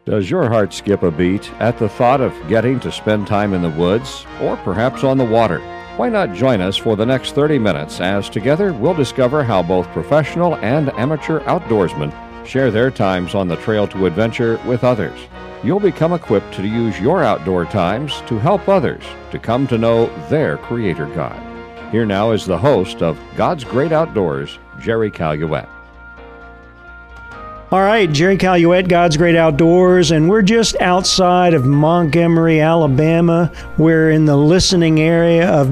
Does your heart skip a beat at the thought of getting to spend time in the woods or perhaps on the water? Why not join us for the next 30 minutes as together we'll discover how both professional and amateur outdoorsmen share their times on the trail to adventure with others. You'll become equipped to use your outdoor times to help others to come to know their Creator God. Here now is the host of God's Great Outdoors, Jerry Caluette. All right, Jerry Caluette, God's Great Outdoors, and we're just outside of Montgomery, Alabama. We're in the listening area of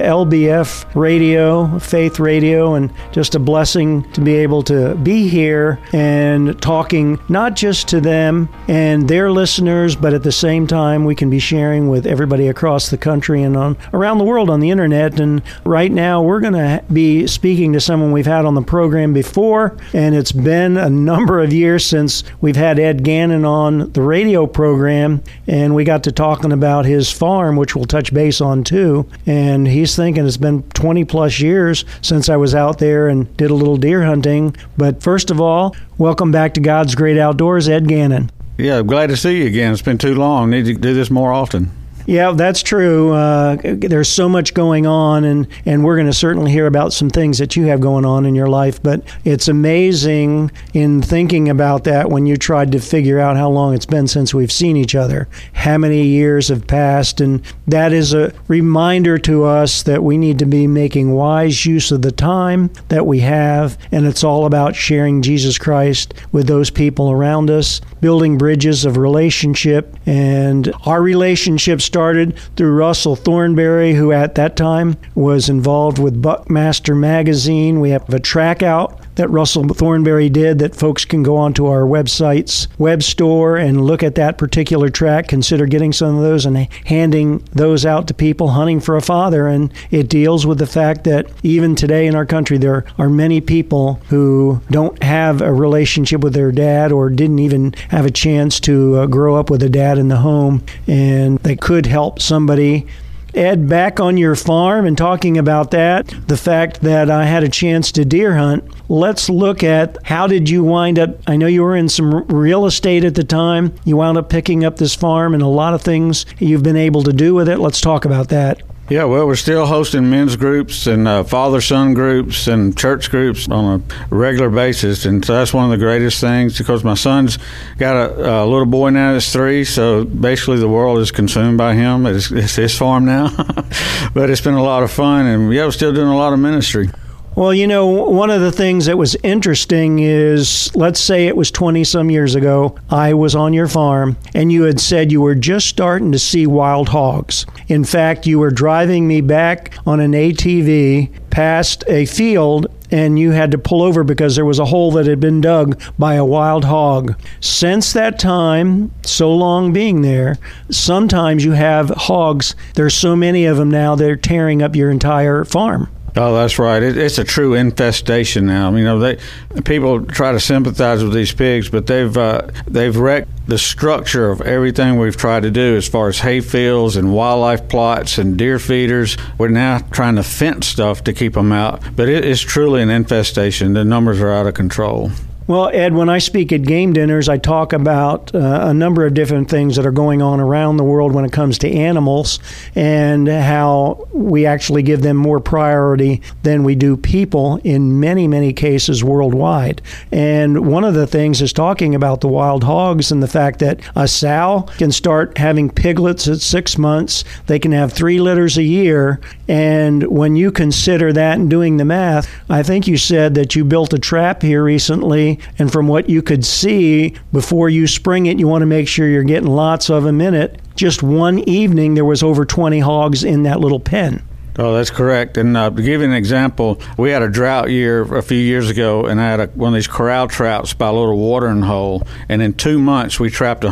WLBF Radio, Faith Radio, and just a blessing to be able to be here and talking not just to them and their listeners, but at the same time we can be sharing with everybody across the country and around the world on the internet. And right now we're going to be speaking to someone we've had on the program before, and it's been a number of years since we've had Ed Gannon on the radio program, and we got to talking about his farm, which we'll touch base on too. And he's thinking it's been 20 plus years since I was out there and did a little deer hunting. But first of all, welcome back to God's Great Outdoors, Ed Gannon. Yeah, I'm glad to see you again. It's been too long. Need to do this more often. Yeah, that's true. There's so much going on, and we're going to certainly hear about some things that you have going on in your life. But it's amazing in thinking about that when you tried to figure out how long it's been since we've seen each other, how many years have passed. And that is a reminder to us that we need to be making wise use of the time that we have. And it's all about sharing Jesus Christ with those people around us, building bridges of relationship. And our relationship started through Russell Thornberry, who at that time was involved with Buckmaster Magazine. We have a track out that Russell Thornberry did that folks can go onto our website's web store and look at that particular track, consider getting some of those and handing those out to people hunting for a father. And it deals with the fact that even today in our country, there are many people who don't have a relationship with their dad or didn't even have a chance to grow up with a dad in the home, and they could help somebody. Ed, back on your farm and talking about that, the fact that I had a chance to deer hunt, let's look at how did you wind up, I know you were in some real estate at the time, you wound up picking up this farm and a lot of things you've been able to do with it. Let's talk about that. Yeah, well, we're still hosting men's groups and father-son groups and church groups on a regular basis, and so that's one of the greatest things because my son's got a little boy now that's 3, so basically the world is consumed by him. It's his farm now, but it's been a lot of fun, and yeah, we're still doing a lot of ministry. Well, you know, one of the things that was interesting is, let's say it was 20-some years ago, I was on your farm, and you had said you were just starting to see wild hogs. In fact, you were driving me back on an ATV past a field, and you had to pull over because there was a hole that had been dug by a wild hog. Since that time, so long being there, sometimes you have hogs. There's so many of them now, they're tearing up your entire farm. Oh, that's right. It's a true infestation now. You know, people try to sympathize with these pigs, but they've wrecked the structure of everything we've tried to do as far as hay fields and wildlife plots and deer feeders. We're now trying to fence stuff to keep them out, but it is truly an infestation. The numbers are out of control. Well, Ed, when I speak at game dinners, I talk about a number of different things that are going on around the world when it comes to animals and how we actually give them more priority than we do people in many, many cases worldwide. And one of the things is talking about the wild hogs and the fact that a sow can start having piglets at 6 months. They can have 3 litters a year. And when you consider that and doing the math, I think you said that you built a trap here recently. And from what you could see, before you spring it, you want to make sure you're getting lots of them in it. Just one evening, there was over 20 hogs in that little pen. Oh, that's correct. And to give you an example, we had a drought year a few years ago, and I had one of these corral traps by a little watering hole. And in 2 months, we trapped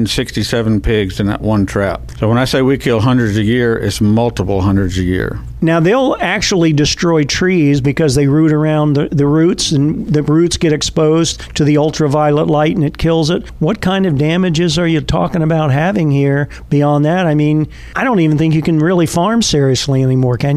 167 pigs in that one trap. So when I say we kill hundreds a year, it's multiple hundreds a year. Now, they'll actually destroy trees because they root around the roots, and the roots get exposed to the ultraviolet light and it kills it. What kind of damages are you talking about having here beyond that? I mean, I don't even think you can really farm seriously anymore, can you?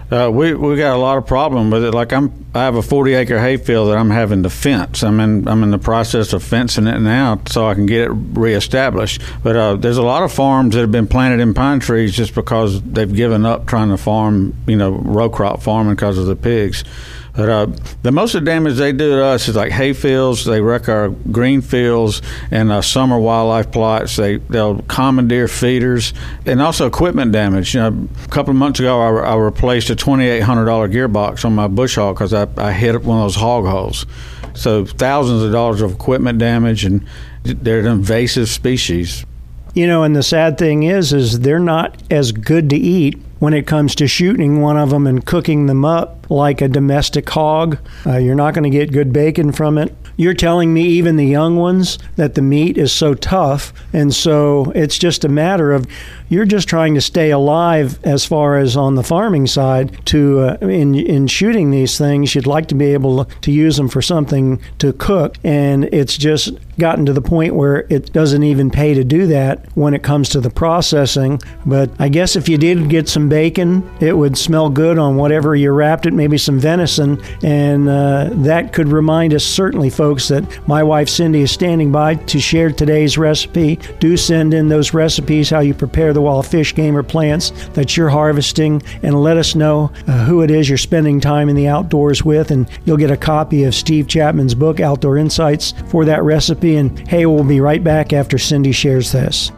We got a lot of problem with it. Like I have a 40-acre hayfield that I'm having to fence. I'm in the process of fencing it now so I can get it reestablished. But there's a lot of farms that have been planted in pine trees just because they've given up trying to farm, row crop farming because of the pigs. But the most of the damage they do to us is like hay fields. They wreck our green fields and summer wildlife plots. They'll commandeer feeders and also equipment damage. A couple of months ago, I replaced a $2,800 gearbox on my bush hog because I hit one of those hog holes. So thousands of dollars of equipment damage, and they're an invasive species. And the sad thing is they're not as good to eat when it comes to shooting one of them and cooking them up like a domestic hog. You're not going to get good bacon from it. You're telling me even the young ones that the meat is so tough, and so it's just a matter of you're just trying to stay alive as far as on the farming side. In shooting these things, you'd like to be able to use them for something to cook, and it's just gotten to the point where it doesn't even pay to do that when it comes to the processing. But I guess if you did get some bacon, it would smell good on whatever you wrapped it, maybe some venison, and that could remind us certainly, folks, that my wife Cindy is standing by to share today's recipe. Do send in those recipes, how you prepare the wild fish, game, or plants that you're harvesting, and let us know who it is you're spending time in the outdoors with, and you'll get a copy of Steve Chapman's book, Outdoor Insights, for that recipe. And hey, we'll be right back after Cindy shares this.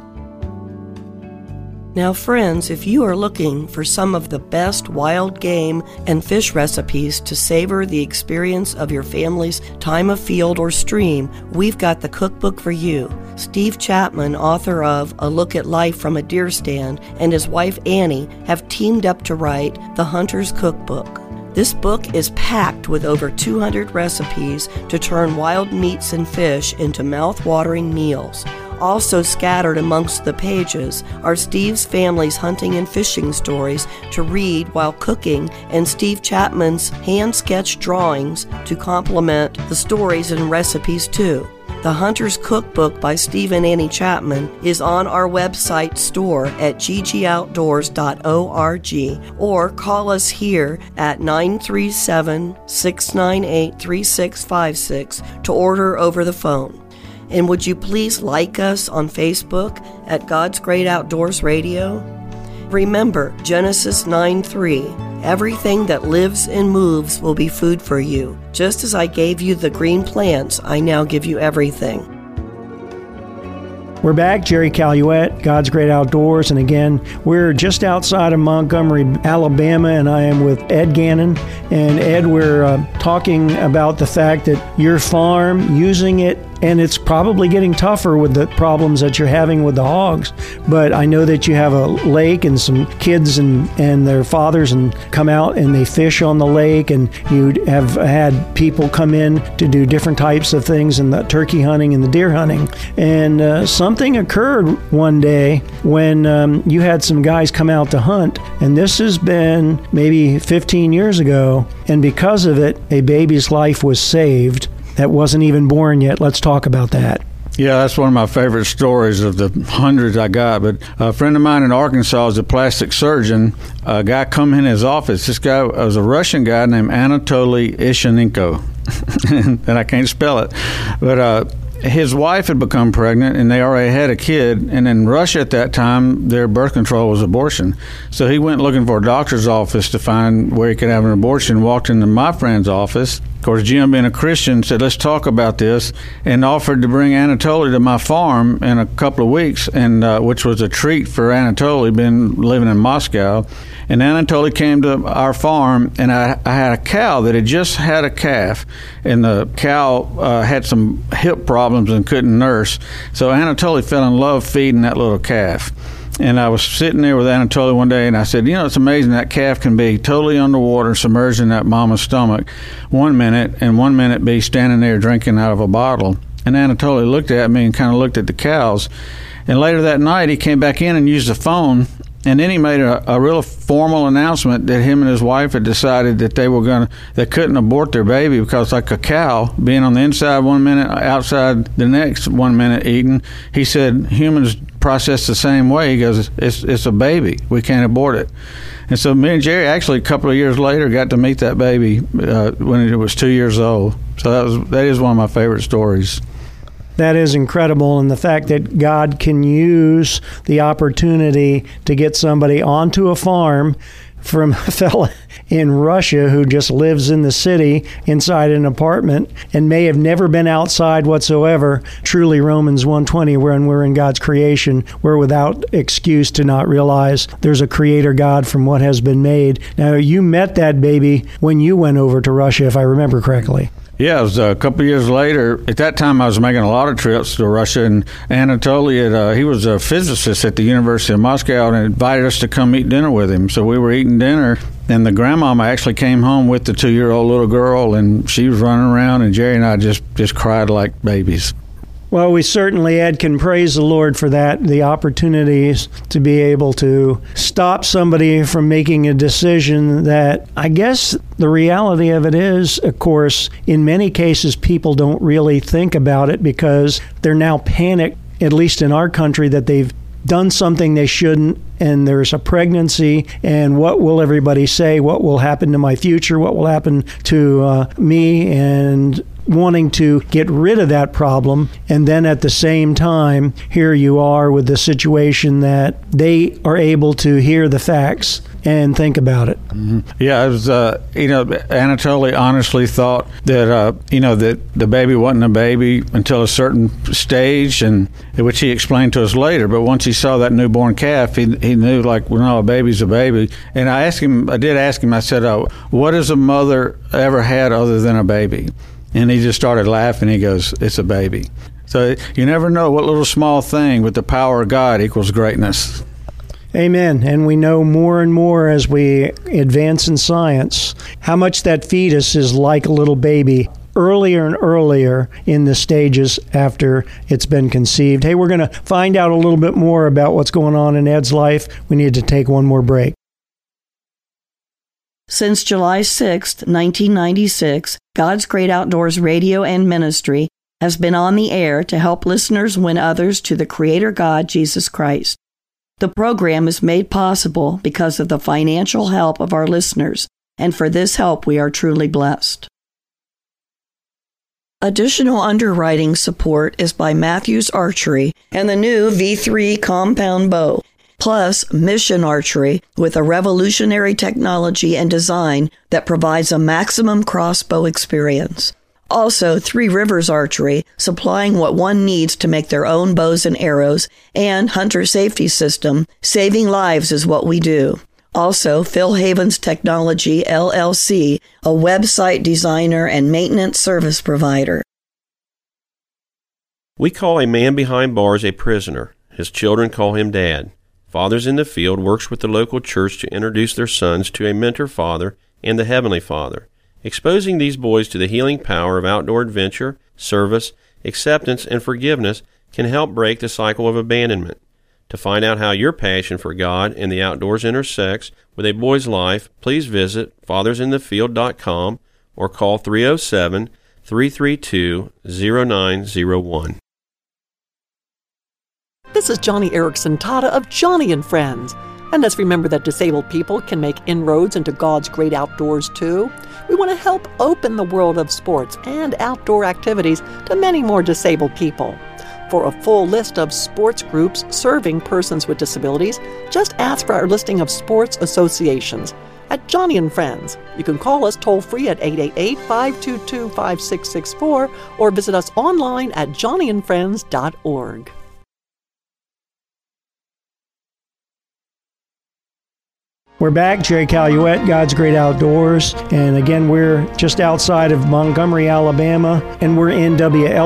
Now, friends, if you are looking for some of the best wild game and fish recipes to savor the experience of your family's time of field or stream, we've got the cookbook for you. Steve Chapman, author of A Look at Life from a Deer Stand, and his wife Annie have teamed up to write The Hunter's Cookbook. This book is packed with over 200 recipes to turn wild meats and fish into mouth-watering meals. Also scattered amongst the pages are Steve's family's hunting and fishing stories to read while cooking, and Steve Chapman's hand-sketched drawings to complement the stories and recipes too. The Hunter's Cookbook by Steve and Annie Chapman is on our website store at ggoutdoors.org, or call us here at 937-698-3656 to order over the phone. And would you please like us on Facebook at God's Great Outdoors Radio? Remember Genesis 9:3. Everything that lives and moves will be food for you. Just as I gave you the green plants, I now give you everything. We're back, Jerry Caluette, God's Great Outdoors, and again, we're just outside of Montgomery, Alabama, and I am with Ed Gannon. And Ed, we're talking about the fact that your farm, using it, and it's probably getting tougher with the problems that you're having with the hogs. But I know that you have a lake and some kids and their fathers and come out and they fish on the lake, and you have had people come in to do different types of things in the turkey hunting and the deer hunting. And something occurred one day when you had some guys come out to hunt, and this has been maybe 15 years ago, and because of it, a baby's life was saved that wasn't even born yet. Let's talk about that. Yeah, that's one of my favorite stories of the hundreds I got. But a friend of mine in Arkansas is a plastic surgeon. A guy come in his office. This guy was a Russian guy named Anatoly Ishenenko. And I can't spell it. But his wife had become pregnant, and they already had a kid. And in Russia at that time, their birth control was abortion. So he went looking for a doctor's office to find where he could have an abortion, walked into my friend's office. Of course, Jim, being a Christian, said, let's talk about this, and offered to bring Anatoly to my farm in a couple of weeks, and which was a treat for Anatoly, been living in Moscow. And Anatoly came to our farm, and I had a cow that had just had a calf, and the cow had some hip problems and couldn't nurse. So Anatoly fell in love feeding that little calf. And I was sitting there with Anatoly one day, and I said, it's amazing that calf can be totally underwater, submerged in that mama's stomach 1 minute, and 1 minute be standing there drinking out of a bottle. And Anatoly looked at me and kind of looked at the cows. And later that night, he came back in and used the phone, And then he made a real formal announcement that him and his wife had decided that they couldn't abort their baby because, like a cow, being on the inside 1 minute, outside the next 1 minute eating, he said humans process the same way. He goes, it's a baby. We can't abort it. And so me and Jerry actually a couple of years later got to meet that baby when it was 2 years old. So that is one of my favorite stories. That is incredible, and the fact that God can use the opportunity to get somebody onto a farm from a fella in Russia who just lives in the city inside an apartment and may have never been outside whatsoever. Truly, Romans 1:20, when we're in God's creation, we're without excuse to not realize there's a creator God from what has been made. Now, you met that baby when you went over to Russia, if I remember correctly. Yeah, it was a couple of years later. At that time, I was making a lot of trips to Russia, and Anatoly, he was a physicist at the University of Moscow, and invited us to come eat dinner with him. So we were eating dinner, and the grandmama actually came home with the 2-year-old little girl, and she was running around, and Jerry and I just cried like babies. Well, we certainly, Ed, can praise the Lord for that, the opportunities to be able to stop somebody from making a decision that, I guess the reality of it is, of course, in many cases, people don't really think about it because they're now panicked, at least in our country, that they've done something they shouldn't, and there's a pregnancy, and what will everybody say? What will happen to my future? What will happen to me? And wanting to get rid of that problem, and then at the same time, here you are with the situation that they are able to hear the facts and think about it. Mm-hmm. Yeah, it was, Anatoly honestly thought that, that the baby wasn't a baby until a certain stage, and which he explained to us later. But once he saw that newborn calf, he knew, like, well, no, a baby's a baby. And I did ask him, I said, what has a mother ever had other than a baby? And he just started laughing. He goes, it's a baby. So you never know what little small thing with the power of God equals greatness. Amen. And we know more and more as we advance in science how much that fetus is like a little baby earlier and earlier in the stages after it's been conceived. Hey, we're going to find out a little bit more about what's going on in Ed's life. We need to take one more break. Since July 6, 1996, God's Great Outdoors Radio and Ministry has been on the air to help listeners win others to the Creator God, Jesus Christ. The program is made possible because of the financial help of our listeners, and for this help we are truly blessed. Additional underwriting support is by Matthews Archery and the new V3 compound bow, plus Mission Archery with a revolutionary technology and design that provides a maximum crossbow experience. Also, Three Rivers Archery, supplying what one needs to make their own bows and arrows, and Hunter Safety System, saving lives is what we do. Also, Phil Havens Technology, LLC, a website designer and maintenance service provider. We call a man behind bars a prisoner. His children call him Dad. Fathers in the Field works with the local church to introduce their sons to a mentor father and the Heavenly Father, exposing these boys to the healing power of outdoor adventure, service, acceptance, and forgiveness can help break the cycle of abandonment. To find out how your passion for God and the outdoors intersects with a boy's life, please visit fathersinthefield.com or call 307-332-0901. This is Johnny Erickson Tata of Johnny and Friends. And let's remember that disabled people can make inroads into God's great outdoors too. We want to help open the world of sports and outdoor activities to many more disabled people. For a full list of sports groups serving persons with disabilities, just ask for our listing of sports associations at Johnny and Friends. You can call us toll-free at 888-522-5664 or visit us online at johnnyandfriends.org. We're back, Jerry Caluette, God's Great Outdoors. And again, we're just outside of Montgomery, Alabama, and we're in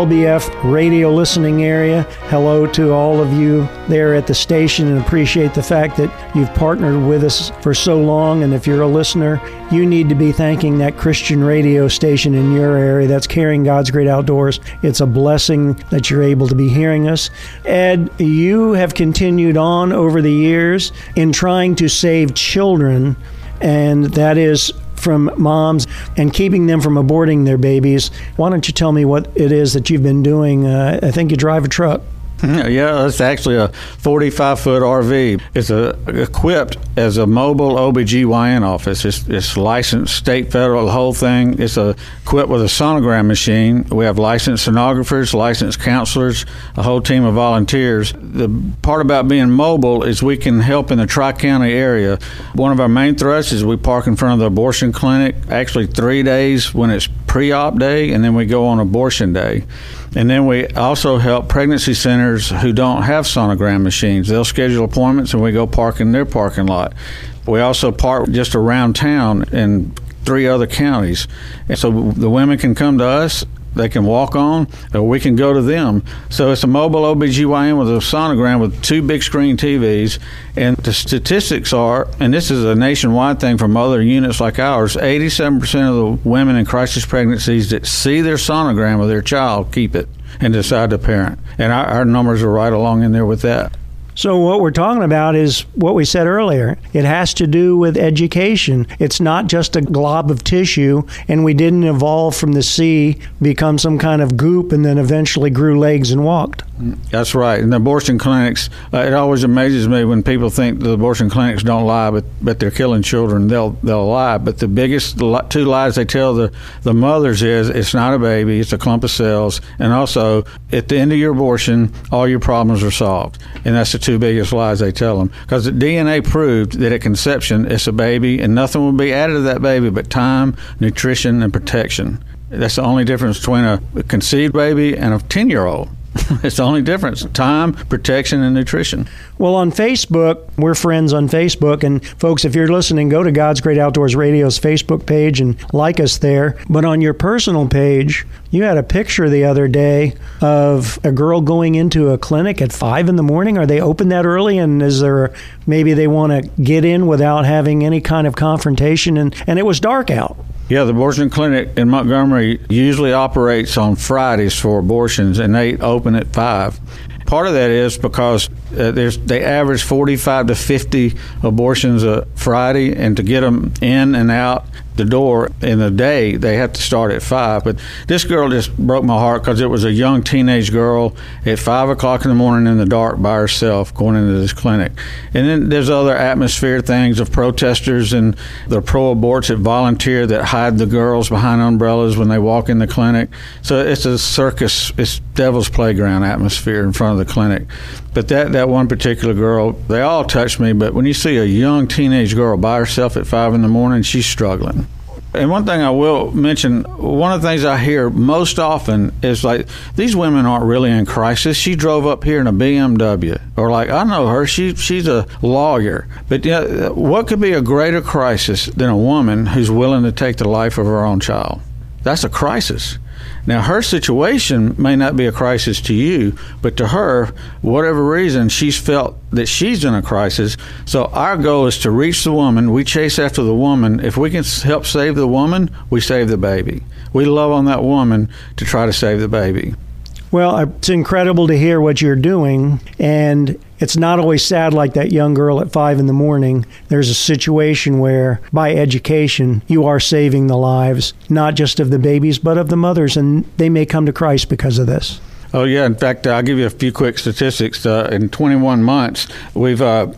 WLBF radio listening area. Hello to all of you there at the station, and appreciate the fact that you've partnered with us for so long. And if you're a listener, you need to be thanking that Christian radio station in your area that's carrying God's Great Outdoors. It's a blessing that you're able to be hearing us. Ed, you have continued on over the years in trying to save children, and that is from moms and keeping them from aborting their babies. Why don't you tell me what it is that you've been doing? I think you drive a truck. Yeah, it's actually a 45-foot RV. It's equipped as a mobile OBGYN office. It's licensed state, federal, the whole thing. It's equipped with a sonogram machine. We have licensed sonographers, licensed counselors, a whole team of volunteers. The part about being mobile is we can help in the Tri-County area. One of our main thrusts is we park in front of the abortion clinic, actually 3 days when it's pre-op day, and then we go on abortion day. And then we also help pregnancy centers who don't have sonogram machines. They'll schedule appointments, and we go park in their parking lot. We also park just around town in 3 other counties. And so the women can come to us, they can walk on, or we can go to them. So it's a mobile OBGYN with a sonogram with 2 big screen TVs. And the statistics are, and this is a nationwide thing from other units like ours, 87% of the women in crisis pregnancies that see their sonogram of their child keep it and decide to parent. And our numbers are right along in there with that. So what we're talking about is what we said earlier. It has to do with education. It's not just a glob of tissue, and we didn't evolve from the sea, become some kind of goop, and then eventually grew legs and walked. That's right. And the abortion clinics, it always amazes me when people think the abortion clinics don't lie, but they're killing children. They'll lie. But the biggest 2 lies they tell the mothers is it's not a baby, it's a clump of cells. And also, at the end of your abortion, all your problems are solved. And that's the 2 biggest lies they tell them. Because the DNA proved that at conception, it's a baby, and nothing will be added to that baby but time, nutrition, and protection. That's the only difference between a conceived baby and a 10-year-old. It's the only difference: time, protection, and nutrition. Well, on Facebook, we're friends on Facebook. And folks, if you're listening, go to God's Great Outdoors Radio's Facebook page and like us there. But on your personal page, you had a picture the other day of a girl going into a clinic at 5 in the morning. Are they open that early? And is there maybe they want to get in without having any kind of confrontation? And it was dark out. Yeah, the abortion clinic in Montgomery usually operates on Fridays for abortions, and they open at 5. Part of that is because they average 45 to 50 abortions a Friday, and to get them in and out the door in the day, they have to start at 5. But this girl just broke my heart because it was a young teenage girl at 5 o'clock in the morning in the dark by herself going into this clinic. And then there's other atmosphere things of protesters and the pro-aborts that volunteer that hide the girls behind umbrellas when they walk in the clinic. So it's a circus, it's devil's playground atmosphere in front of the clinic. But that one particular girl, they all touched me, but when you see a young teenage girl by herself at 5 in the morning, she's struggling. And one thing I will mention, one of the things I hear most often is like, these women aren't really in crisis. She drove up here in a BMW. Or like, I know her, she's a lawyer. But what could be a greater crisis than a woman who's willing to take the life of her own child? That's a crisis. Now, her situation may not be a crisis to you, but to her, whatever reason, she's felt that she's in a crisis. So our goal is to reach the woman. We chase after the woman. If we can help save the woman, we save the baby. We love on that woman to try to save the baby. Well, it's incredible to hear what you're doing, and it's not always sad like that young girl at 5 in the morning. There's a situation where, by education, you are saving the lives, not just of the babies, but of the mothers, and they may come to Christ because of this. Oh, yeah. In fact, I'll give you a few quick statistics. In 21 months, we've had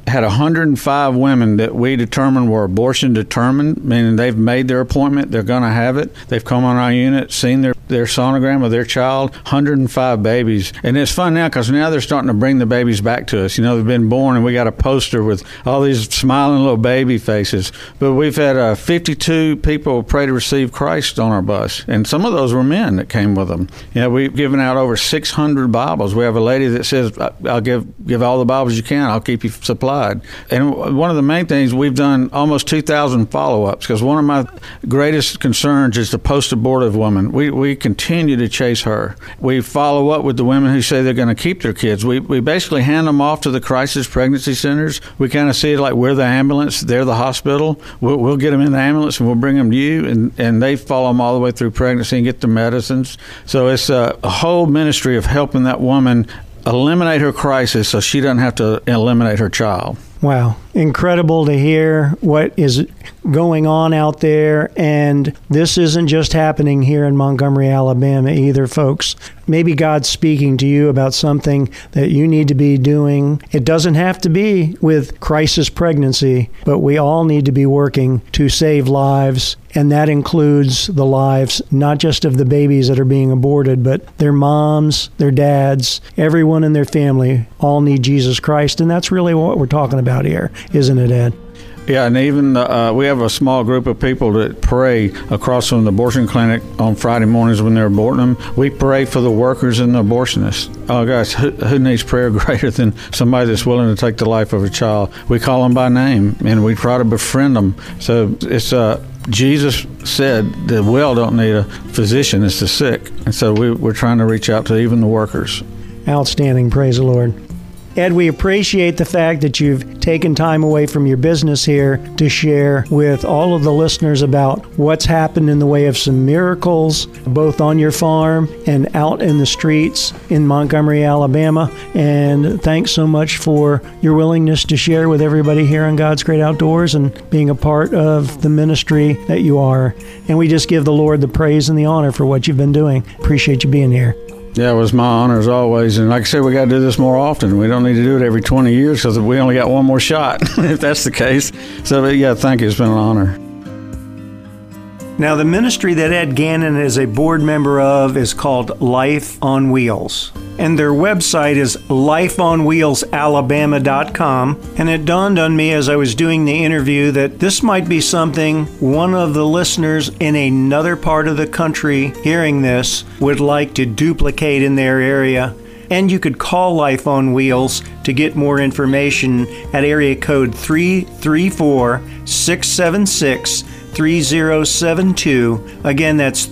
105 women that we determined were abortion determined, meaning they've made their appointment, they're going to have it. They've come on our unit, seen their their sonogram of their child, 105 babies. And it's fun now because now they're starting to bring the babies back to us. They've been born and we got a poster with all these smiling little baby faces. But we've had 52 people pray to receive Christ on our bus. And some of those were men that came with them. We've given out over 600 Bibles. We have a lady that says, I'll give all the Bibles you can. I'll keep you supplied. And one of the main things, we've done almost 2,000 follow-ups because one of my greatest concerns is the post-abortive woman. We continue to chase her. We follow up with the women who say they're going to keep their kids. We basically hand them off to the crisis pregnancy centers. We kind of see it like we're the ambulance, they're the hospital. We'll get them in the ambulance and we'll bring them to you, and they follow them all the way through pregnancy and get the medicines. So it's a whole ministry of helping that woman eliminate her crisis so she doesn't have to eliminate her child. Wow. Incredible to hear what is going on out there. And this isn't just happening here in Montgomery, Alabama either, folks. Maybe God's speaking to you about something that you need to be doing. It doesn't have to be with crisis pregnancy, but we all need to be working to save lives. And that includes the lives, not just of the babies that are being aborted, but their moms, their dads, everyone in their family all need Jesus Christ. And that's really what we're talking about here, isn't it, Ed? Yeah, and even we have a small group of people that pray across from the abortion clinic on Friday mornings when they're aborting them. We pray for the workers and the abortionists. Oh, guys, who needs prayer greater than somebody that's willing to take the life of a child? We call them by name, and we try to befriend them. So it's Jesus said the well don't need a physician, it's the sick. And so we're trying to reach out to even the workers. Outstanding. Praise the Lord. Ed, we appreciate the fact that you've taken time away from your business here to share with all of the listeners about what's happened in the way of some miracles, both on your farm and out in the streets in Montgomery, Alabama. And thanks so much for your willingness to share with everybody here on God's Great Outdoors and being a part of the ministry that you are. And we just give the Lord the praise and the honor for what you've been doing. Appreciate you being here. Yeah, it was my honor as always. And like I said, we got to do this more often. We don't need to do it every 20 years because we only got one more shot, if that's the case. So, yeah, thank you. It's been an honor. Now, the ministry that Ed Gannon is a board member of is called Life on Wheels. And their website is lifeonwheelsalabama.com. And it dawned on me as I was doing the interview that this might be something one of the listeners in another part of the country hearing this would like to duplicate in their area. And you could call Life on Wheels to get more information at area code 334-676-3072. Again, that's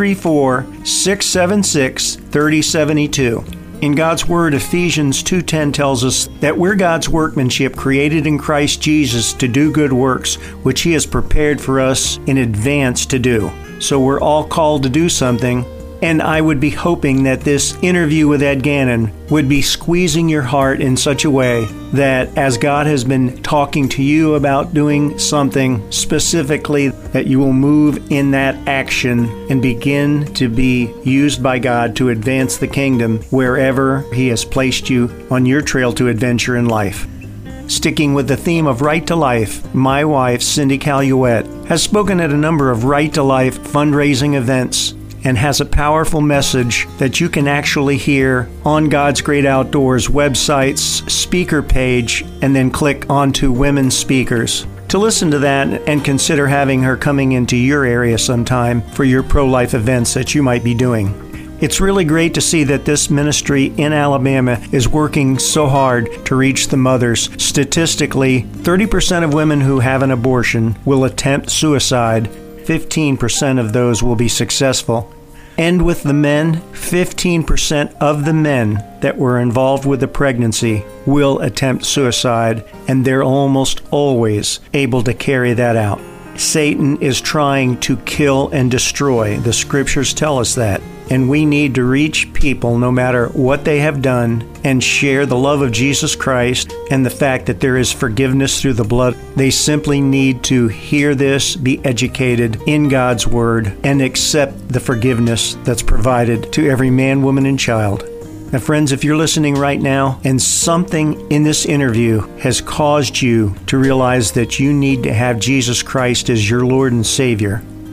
334-676-3072. In God's Word, Ephesians 2:10 tells us that we're God's workmanship created in Christ Jesus to do good works, which He has prepared for us in advance to do. So we're all called to do something. And I would be hoping that this interview with Ed Gannon would be squeezing your heart in such a way that as God has been talking to you about doing something specifically, that you will move in that action and begin to be used by God to advance the kingdom wherever He has placed you on your trail to adventure in life. Sticking with the theme of Right to Life, my wife, Cindy Caluette, has spoken at a number of Right to Life fundraising events and has a powerful message that you can actually hear on God's Great Outdoors website's speaker page and then click onto Women Speakers. To listen to that and consider having her coming into your area sometime for your pro-life events that you might be doing. It's really great to see that this ministry in Alabama is working so hard to reach the mothers. Statistically, 30% of women who have an abortion will attempt suicide. 15% of those will be successful. And with the men, 15% of the men that were involved with the pregnancy will attempt suicide, and they're almost always able to carry that out. Satan is trying to kill and destroy. The scriptures tell us that. And we need to reach people no matter what they have done and share the love of Jesus Christ and the fact that there is forgiveness through the blood. They simply need to hear this, be educated in God's Word, and accept the forgiveness that's provided to every man, woman, and child. Now, friends, if you're listening right now and something in this interview has caused you to realize that you need to have Jesus Christ as your Lord and Savior,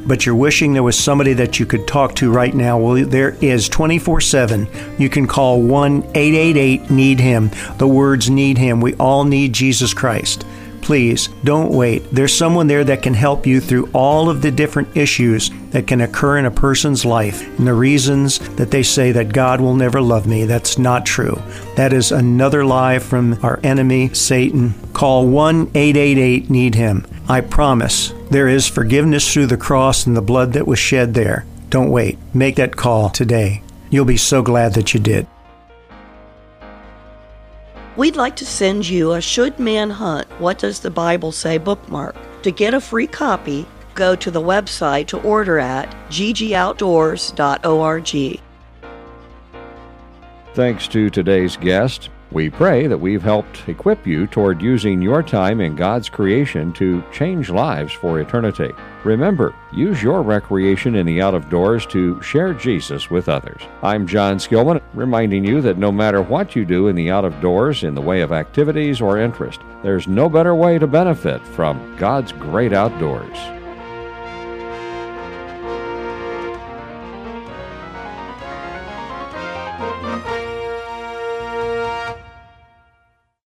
but you're wishing there was somebody that you could talk to right now, well, there is 24/7. You can call 1-888-NEED-HIM. The words "need him." We all need Jesus Christ. Please, don't wait. There's someone there that can help you through all of the different issues that can occur in a person's life and the reasons that they say that God will never love me. That's not true. That is another lie from our enemy, Satan. Call 1-888-NEED-HIM. I promise there is forgiveness through the cross and the blood that was shed there. Don't wait. Make that call today. You'll be so glad that you did. We'd like to send you a Should Man Hunt? What Does the Bible Say bookmark. To get a free copy, go to the website to order at ggoutdoors.org. Thanks to today's guest. We pray that we've helped equip you toward using your time in God's creation to change lives for eternity. Remember, use your recreation in the out of doors to share Jesus with others. I'm John Skillman, reminding you that no matter what you do in the out of doors in the way of activities or interest, there's no better way to benefit from God's great outdoors.